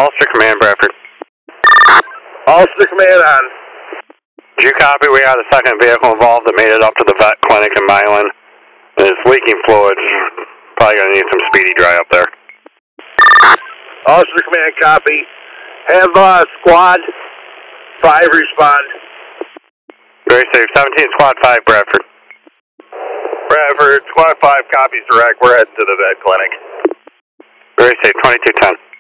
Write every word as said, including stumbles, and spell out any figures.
Ulster Command, Bradford. Ulster Command on. Do you copy? We have the second vehicle involved that made it up to the vet clinic in Milan. And it's leaking fluids. Probably going to need some speedy dry up there. Ulster Command, copy. Have uh, squad five respond. Very safe. seventeen Squad five, Bradford. Bradford, Squad five copies direct. We're heading to the vet clinic. Very safe. twenty-two ten.